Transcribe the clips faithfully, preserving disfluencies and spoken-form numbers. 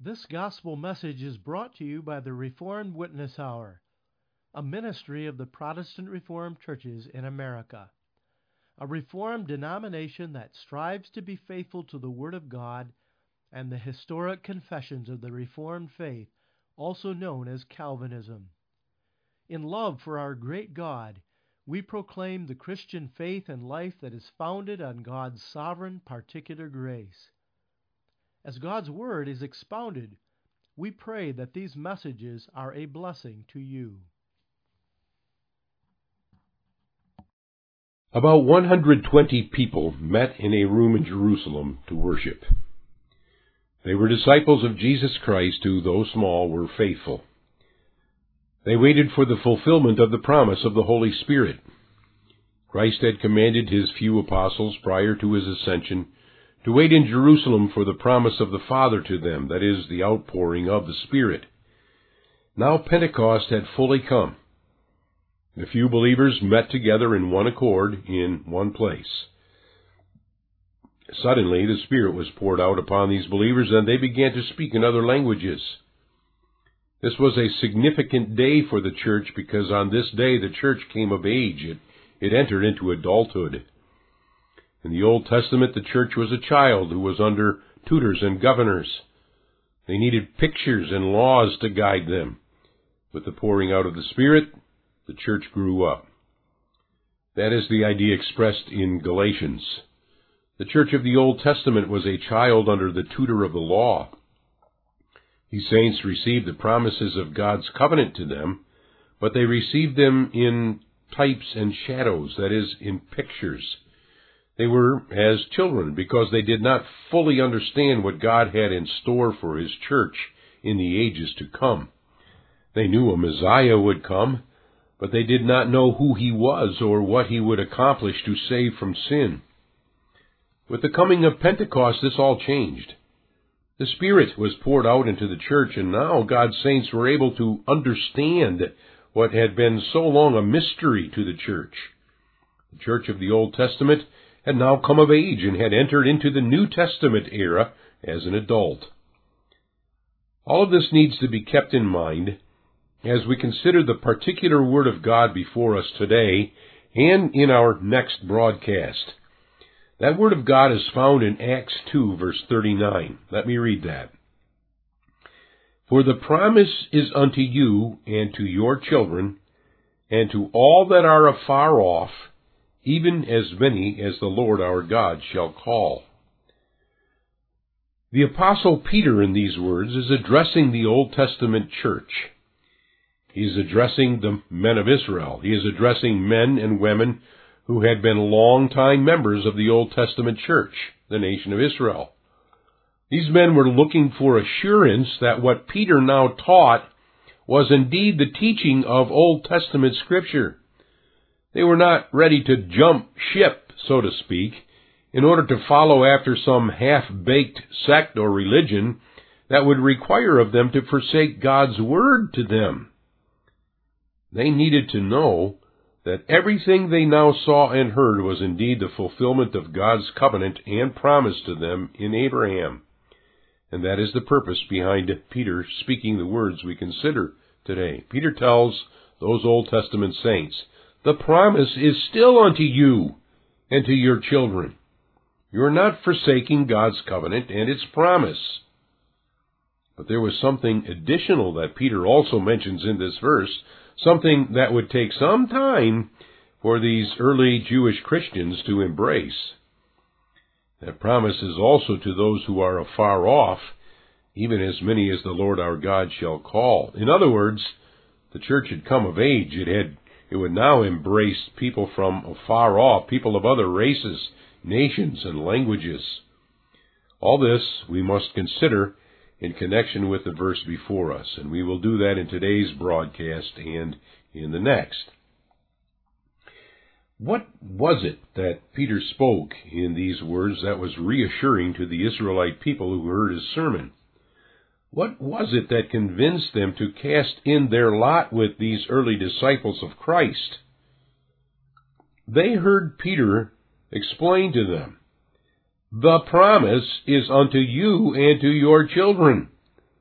This gospel message is brought to you by the Reformed Witness Hour, a ministry of the Protestant Reformed churches in America, a Reformed denomination that strives to be faithful to the Word of God and the historic confessions of the Reformed faith, also known as Calvinism. In love for our great God, we proclaim the Christian faith and life that is founded on God's sovereign particular grace. As God's Word is expounded, we pray that these messages are a blessing to you. About one hundred twenty people met in a room in Jerusalem to worship. They were disciples of Jesus Christ who, though small, were faithful. They waited for the fulfillment of the promise of the Holy Spirit. Christ had commanded his few apostles prior to his ascension to wait in Jerusalem for the promise of the Father to them, that is, the outpouring of the Spirit. Now Pentecost had fully come. The few believers met together in one accord in one place. Suddenly the Spirit was poured out upon these believers, and they began to speak in other languages. This was a significant day for the church, because on this day the church came of age. It, it entered into adulthood. In the Old Testament, the church was a child who was under tutors and governors. They needed pictures and laws to guide them. With the pouring out of the Spirit, the church grew up. That is the idea expressed in Galatians. The church of the Old Testament was a child under the tutor of the law. These saints received the promises of God's covenant to them, but they received them in types and shadows, that is, in pictures. They were as children because they did not fully understand what God had in store for his church in the ages to come. They knew a Messiah would come, but they did not know who he was or what he would accomplish to save from sin. With the coming of Pentecost, this all changed. The Spirit was poured out into the church, and now God's saints were able to understand what had been so long a mystery to the church. The church of the Old Testament had now come of age and had entered into the New Testament era as an adult. All of this needs to be kept in mind as we consider the particular Word of God before us today and in our next broadcast. That Word of God is found in Acts two, verse thirty-nine. Let me read that. For the promise is unto you and to your children, and to all that are afar off, even as many as the Lord our God shall call. The Apostle Peter in these words is addressing the Old Testament church. He is addressing the men of Israel. He is addressing men and women who had been long-time members of the Old Testament church, the nation of Israel. These men were looking for assurance that what Peter now taught was indeed the teaching of Old Testament Scripture. They were not ready to jump ship, so to speak, in order to follow after some half-baked sect or religion that would require of them to forsake God's Word to them. They needed to know that everything they now saw and heard was indeed the fulfillment of God's covenant and promise to them in Abraham. And that is the purpose behind Peter speaking the words we consider today. Peter tells those Old Testament saints, the promise is still unto you and to your children. You are not forsaking God's covenant and its promise. But there was something additional that Peter also mentions in this verse, something that would take some time for these early Jewish Christians to embrace. That promise is also to those who are afar off, even as many as the Lord our God shall call. In other words, the church had come of age. It had It would now embrace people from afar off, people of other races, nations, and languages. All this we must consider in connection with the verse before us, and we will do that in today's broadcast and in the next. What was it that Peter spoke in these words that was reassuring to the Israelite people who heard his sermon? What was it that convinced them to cast in their lot with these early disciples of Christ? They heard Peter explain to them, the promise is unto you and to your children.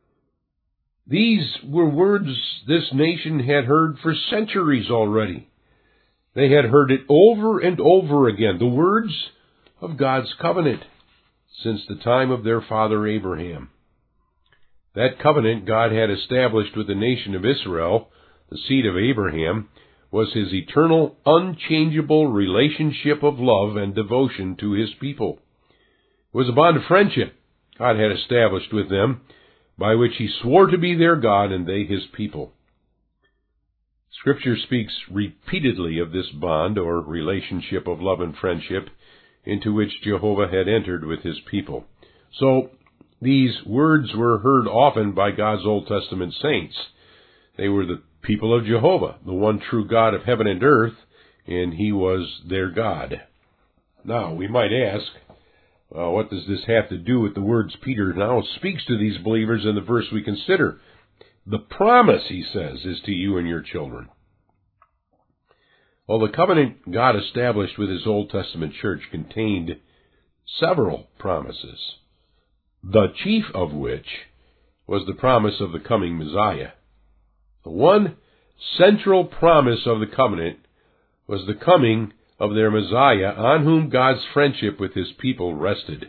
These were words this nation had heard for centuries already. They had heard it over and over again, the words of God's covenant, since the time of their father Abraham. That covenant God had established with the nation of Israel, the seed of Abraham, was his eternal, unchangeable relationship of love and devotion to his people. It was a bond of friendship God had established with them, by which he swore to be their God and they his people. Scripture speaks repeatedly of this bond or relationship of love and friendship into which Jehovah had entered with his people. So, these words were heard often by God's Old Testament saints. They were the people of Jehovah, the one true God of heaven and earth, and he was their God. Now, we might ask, well, what does this have to do with the words Peter now speaks to these believers in the verse we consider? The promise, he says, is to you and your children. Well, the covenant God established with his Old Testament church contained several promises, the chief of which was the promise of the coming Messiah. The one central promise of the covenant was the coming of their Messiah, on whom God's friendship with his people rested.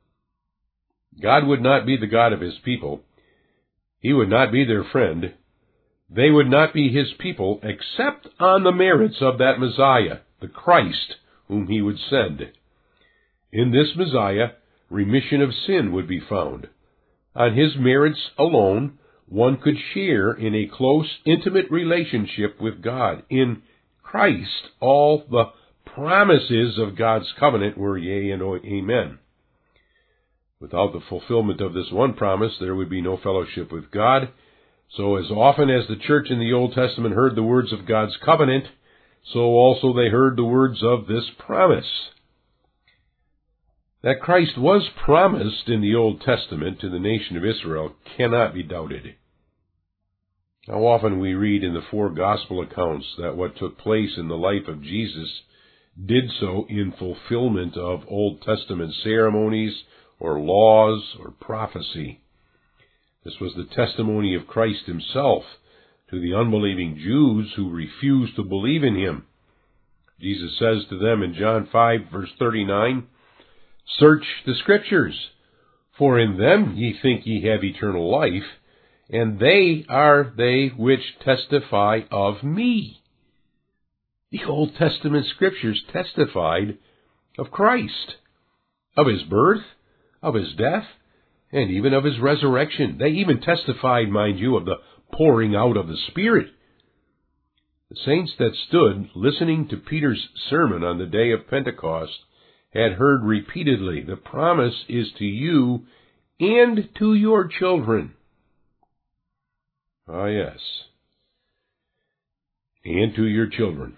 God would not be the God of his people. He would not be their friend. They would not be his people except on the merits of that Messiah, the Christ, whom he would send. In this Messiah, remission of sin would be found. On his merits alone, one could share in a close, intimate relationship with God. In Christ, all the promises of God's covenant were yea and amen. Without the fulfillment of this one promise, there would be no fellowship with God. So as often as the church in the Old Testament heard the words of God's covenant, so also they heard the words of this promise. That Christ was promised in the Old Testament to the nation of Israel cannot be doubted. How often we read in the four gospel accounts that what took place in the life of Jesus did so in fulfillment of Old Testament ceremonies or laws or prophecy. This was the testimony of Christ himself to the unbelieving Jews who refused to believe in him. Jesus says to them in John five, verse thirty-nine, "Search the Scriptures, for in them ye think ye have eternal life, and they are they which testify of me." The Old Testament Scriptures testified of Christ, of his birth, of his death, and even of his resurrection. They even testified, mind you, of the pouring out of the Spirit. The saints that stood listening to Peter's sermon on the day of Pentecost had heard repeatedly, "The promise is to you and to your children." Ah, yes. And to your children.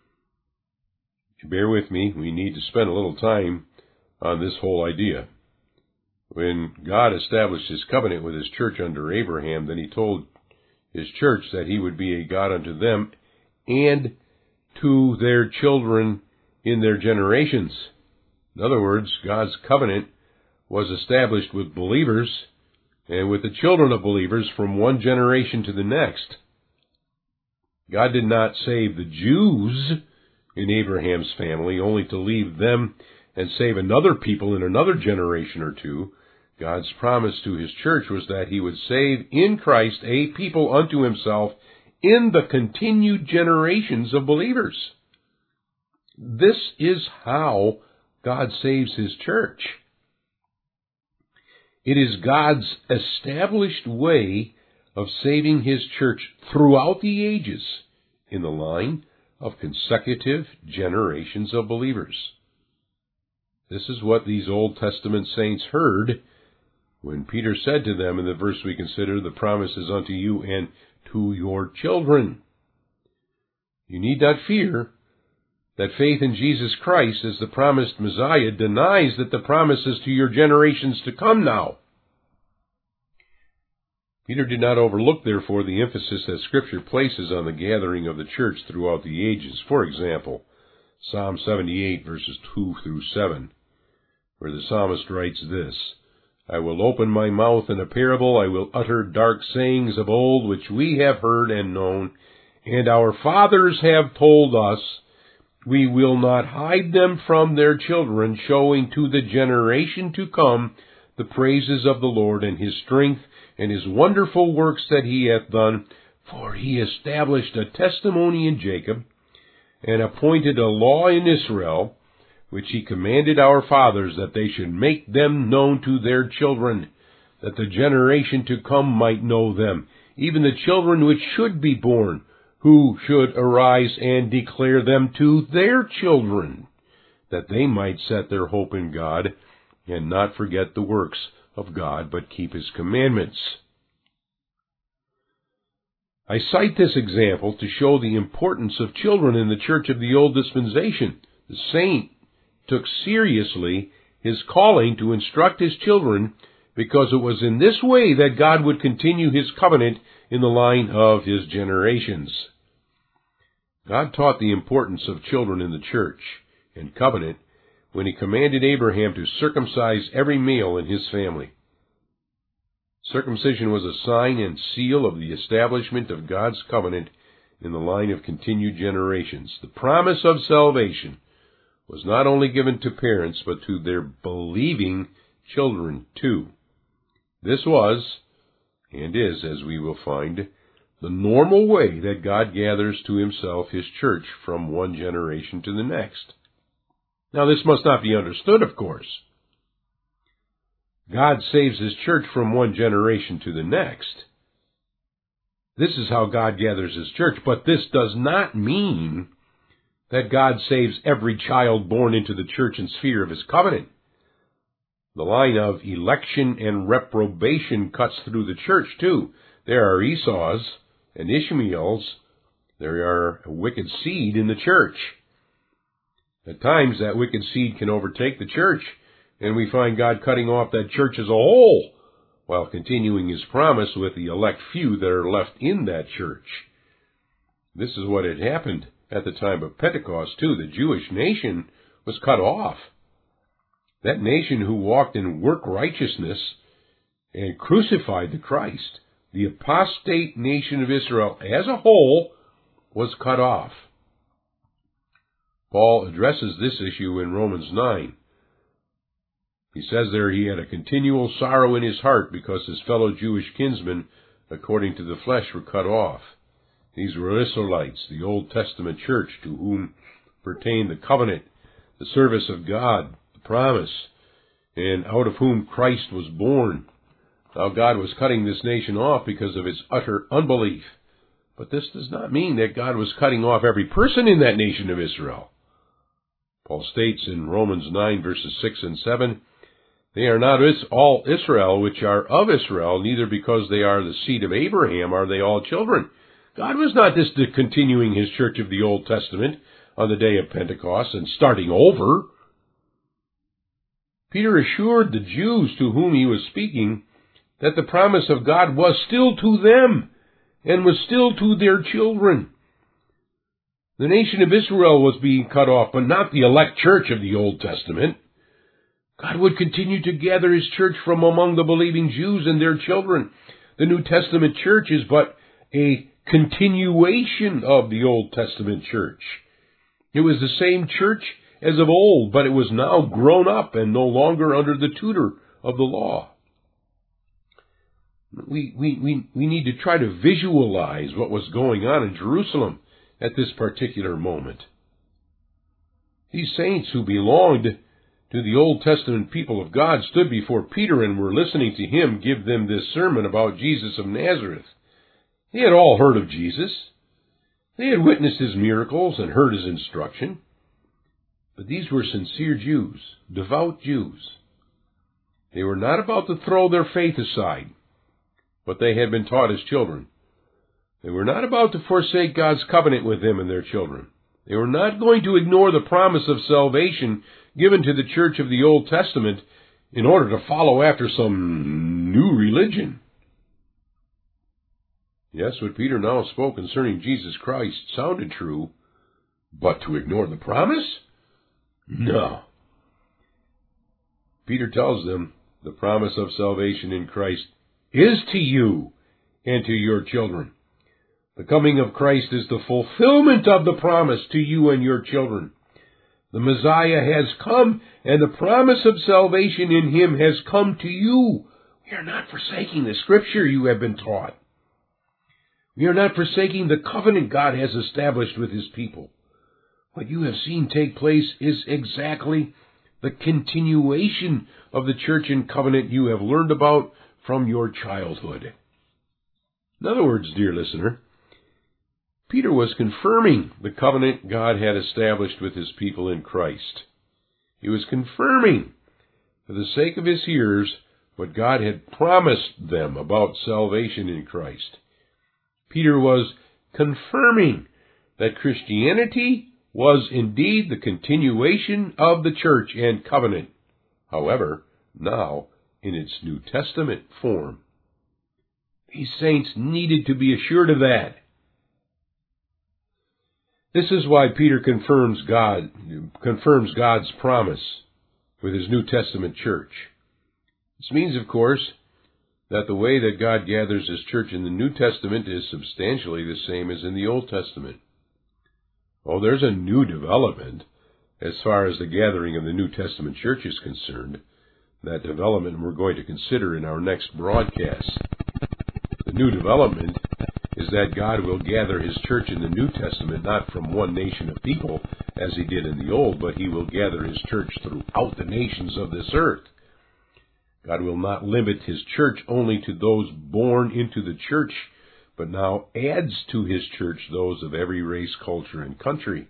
Bear with me, we need to spend a little time on this whole idea. When God established his covenant with his church under Abraham, then he told his church that he would be a God unto them and to their children in their generations. In other words, God's covenant was established with believers and with the children of believers from one generation to the next. God did not save the Jews in Abraham's family only to leave them and save another people in another generation or two. God's promise to his church was that he would save in Christ a people unto himself in the continued generations of believers. This is how God saves his church. It is God's established way of saving his church throughout the ages in the line of consecutive generations of believers. This is what these Old Testament saints heard when Peter said to them in the verse we consider, "The promise is unto you and to your children." You need not fear that faith in Jesus Christ as the promised Messiah denies that the promise is to your generations to come now. Peter did not overlook, therefore, the emphasis that Scripture places on the gathering of the church throughout the ages. For example, Psalm seventy-eight, verses two through seven, where the psalmist writes this, I will open my mouth in a parable, I will utter dark sayings of old, which we have heard and known, and our fathers have told us. We will not hide them from their children, showing to the generation to come the praises of the Lord, and his strength, and his wonderful works that he hath done. For he established a testimony in Jacob, and appointed a law in Israel, which he commanded our fathers, that they should make them known to their children, that the generation to come might know them, even the children which should be born, who should arise and declare them to their children, that they might set their hope in God, and not forget the works of God, but keep his commandments. I cite this example to show the importance of children in the church of the old dispensation. The saint took seriously his calling to instruct his children, because it was in this way that God would continue his covenant in the line of his generations. God taught the importance of children in the church and covenant when he commanded Abraham to circumcise every male in his family. Circumcision was a sign and seal of the establishment of God's covenant in the line of continued generations. The promise of salvation was not only given to parents, but to their believing children too. This was, and is, as we will find, the normal way that God gathers to himself his church from one generation to the next. Now, this must not be understood, of course. God saves his church from one generation to the next. This is how God gathers his church, but this does not mean that God saves every child born into the church and sphere of his covenant. The line of election and reprobation cuts through the church, too. There are Esau's and Ishmael's. There are a wicked seed in the church. At times, that wicked seed can overtake the church, and we find God cutting off that church as a whole, while continuing his promise with the elect few that are left in that church. This is what had happened at the time of Pentecost, too. The Jewish nation was cut off. That nation who walked in work righteousness and crucified the Christ, the apostate nation of Israel as a whole, was cut off. Paul addresses this issue in Romans nine. He says there he had a continual sorrow in his heart because his fellow Jewish kinsmen, according to the flesh, were cut off. These were Israelites, the Old Testament church, to whom pertained the covenant, the service of God, the promise, and out of whom Christ was born. Now God was cutting this nation off because of its utter unbelief. But this does not mean that God was cutting off every person in that nation of Israel. Paul states in Romans nine, verses six and seven, "They are not all Israel which are of Israel, neither because they are the seed of Abraham are they all children." God was not just continuing his church of the Old Testament on the day of Pentecost and starting over. Peter assured the Jews to whom he was speaking that the promise of God was still to them and was still to their children. The nation of Israel was being cut off, but not the elect church of the Old Testament. God would continue to gather his church from among the believing Jews and their children. The New Testament church is but a continuation of the Old Testament church. It was the same church as of old, but it was now grown up and no longer under the tutor of the law. We, we, we, we need to try to visualize what was going on in Jerusalem at this particular moment. These saints who belonged to the Old Testament people of God stood before Peter and were listening to him give them this sermon about Jesus of Nazareth. They had all heard of Jesus. They had witnessed his miracles and heard his instruction. But these were sincere Jews, devout Jews. They were not about to throw their faith aside, what they had been taught as children. They were not about to forsake God's covenant with them and their children. They were not going to ignore the promise of salvation given to the church of the Old Testament in order to follow after some new religion. Yes, what Peter now spoke concerning Jesus Christ sounded true, but to ignore the promise? No. Peter tells them the promise of salvation in Christ is to you and to your children. The coming of Christ is the fulfillment of the promise to you and your children. The Messiah has come, and the promise of salvation in him has come to you. We are not forsaking the Scripture you have been taught. We are not forsaking the covenant God has established with his people. What you have seen take place is exactly the continuation of the church and covenant you have learned about from your childhood. In other words, dear listener, Peter was confirming the covenant God had established with his people in Christ. He was confirming, for the sake of his hearers, what God had promised them about salvation in Christ. Peter was confirming that Christianity was indeed the continuation of the church and covenant, however, now in its New Testament form. These saints needed to be assured of that. This is why Peter confirms God, confirms God's promise with his New Testament church. This means, of course, that the way that God gathers his church in the New Testament is substantially the same as in the Old Testament. Oh, there's a new development as far as the gathering of the New Testament church is concerned. That development we're going to consider in our next broadcast. The new development is that God will gather his church in the New Testament not from one nation of people, as he did in the Old, but he will gather his church throughout the nations of this earth. God will not limit his church only to those born into the church, but now adds to his church those of every race, culture, and country.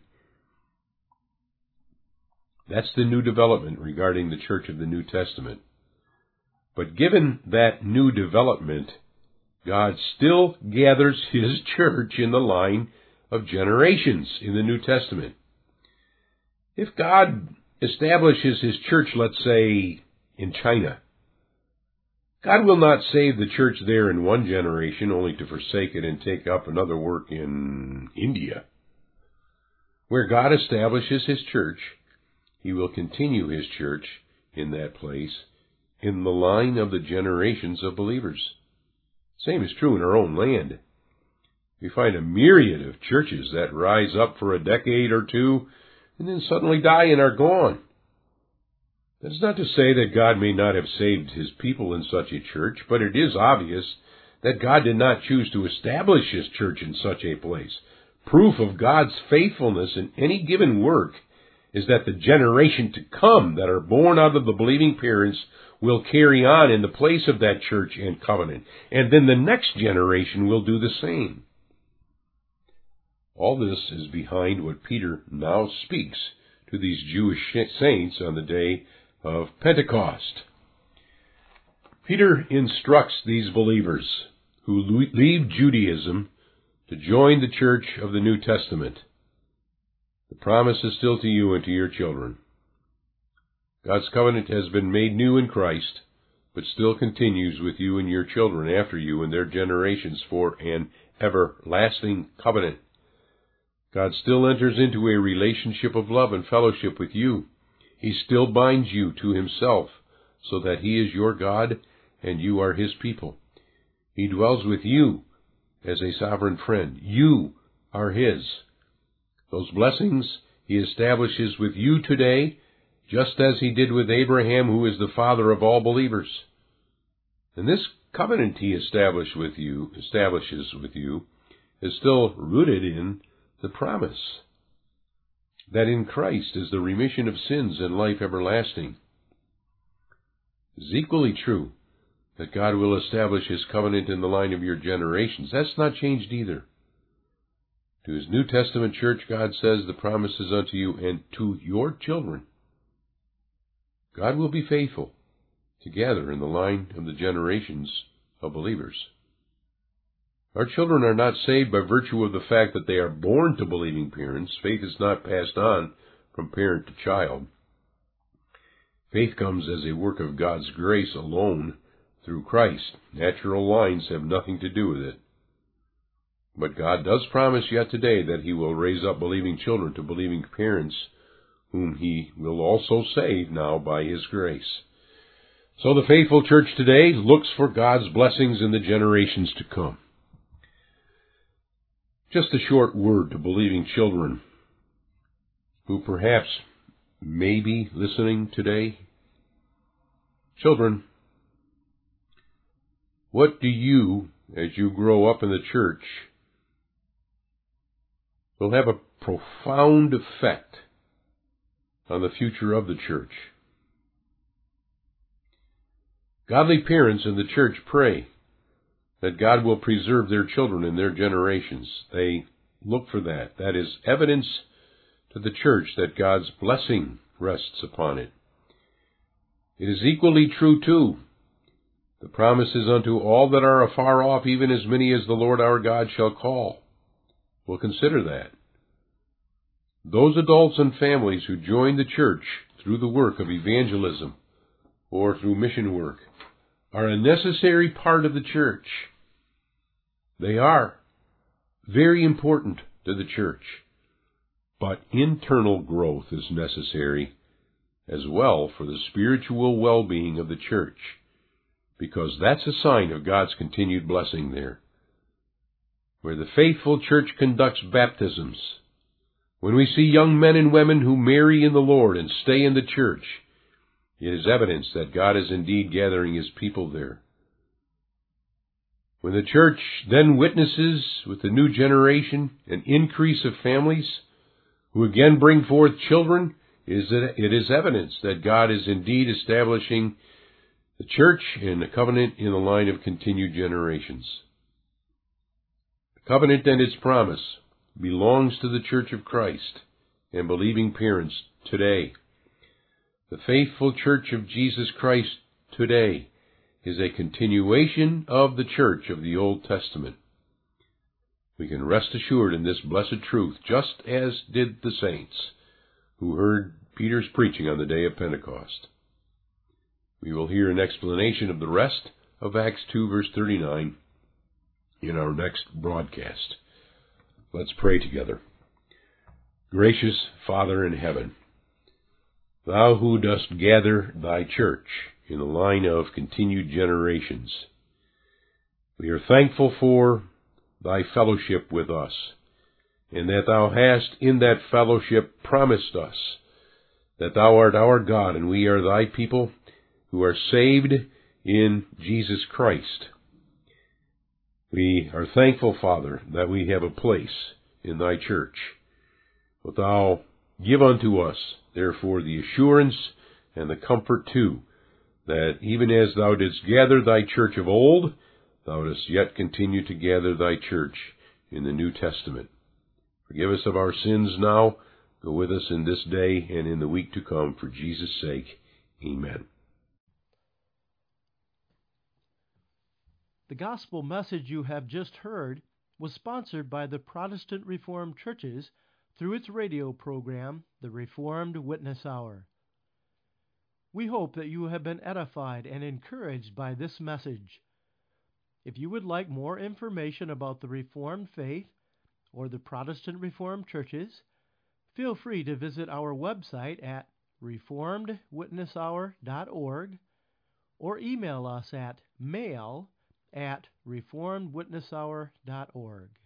That's the new development regarding the church of the New Testament. But given that new development, God still gathers his church in the line of generations in the New Testament. If God establishes his church, let's say, in China, God will not save the church there in one generation only to forsake it and take up another work in India. Where God establishes his church, he will continue his church in that place in the line of the generations of believers. Same is true in our own land. We find a myriad of churches that rise up for a decade or two and then suddenly die and are gone. That is not to say that God may not have saved his people in such a church, but it is obvious that God did not choose to establish his church in such a place. Proof of God's faithfulness in any given work is that the generation to come that are born out of the believing parents will carry on in the place of that church and covenant, and then the next generation will do the same. All this is behind what Peter now speaks to these Jewish saints on the day of Pentecost. Peter instructs these believers who leave Judaism to join the church of the New Testament. The promise is still to you and to your children. God's covenant has been made new in Christ, but still continues with you and your children after you and their generations for an everlasting covenant. God still enters into a relationship of love and fellowship with you. He still binds you to himself so that he is your God and you are his people. He dwells with you as a sovereign friend. You are his. Those blessings he establishes with you today, just as he did with Abraham, who is the father of all believers. And this covenant he established with you, establishes with you, is still rooted in the promise that in Christ is the remission of sins and life everlasting. It is equally true that God will establish his covenant in the line of your generations. That's not changed either. To his New Testament church, God says, the promise is unto you and to your children. God will be faithful to gather in the line of the generations of believers. Our children are not saved by virtue of the fact that they are born to believing parents. Faith is not passed on from parent to child. Faith comes as a work of God's grace alone through Christ. Natural lines have nothing to do with it. But God does promise yet today that he will raise up believing children to believing parents, whom he will also save now by his grace. So the faithful church today looks for God's blessings in the generations to come. Just a short word to believing children who perhaps may be listening today. Children, what do you, as you grow up in the church, will have a profound effect on the future of the church? Godly parents in the church pray that God will preserve their children in their generations. They look for that. That is evidence to the church that God's blessing rests upon it. It is equally true, too. The promise is unto all that are afar off, even as many as the Lord our God shall call. We'll consider that. Those adults and families who join the church through the work of evangelism or through mission work are a necessary part of the church. They are very important to the church. But internal growth is necessary as well for the spiritual well-being of the church, because that's a sign of God's continued blessing there. Where the faithful church conducts baptisms, when we see young men and women who marry in the Lord and stay in the church, it is evidence that God is indeed gathering His people there. When the church then witnesses with the new generation an increase of families who again bring forth children, it is evidence that God is indeed establishing the church in a covenant in the line of continued generations. The covenant and its promise belongs to the Church of Christ and believing parents today. The faithful Church of Jesus Christ today is a continuation of the church of the Old Testament. We can rest assured in this blessed truth, just as did the saints who heard Peter's preaching on the day of Pentecost. We will hear an explanation of the rest of Acts two, verse thirty-nine, in our next broadcast. Let's pray together. Gracious Father in heaven, Thou who dost gather Thy church in a line of continued generations, we are thankful for Thy fellowship with us, and that Thou hast in that fellowship promised us that Thou art our God and we are Thy people who are saved in Jesus Christ. We are thankful, Father, that we have a place in Thy church. But Thou give unto us, therefore, the assurance and the comfort, too, that even as Thou didst gather Thy church of old, Thou dost yet continue to gather Thy church in the New Testament. Forgive us of our sins now. Go with us in this day and in the week to come, for Jesus' sake. Amen. The gospel message you have just heard was sponsored by the Protestant Reformed Churches through its radio program, The Reformed Witness Hour. We hope that you have been edified and encouraged by this message. If you would like more information about the Reformed faith or the Protestant Reformed Churches, feel free to visit our website at reformed witness hour dot org or email us at mail at reformed witness hour dot org.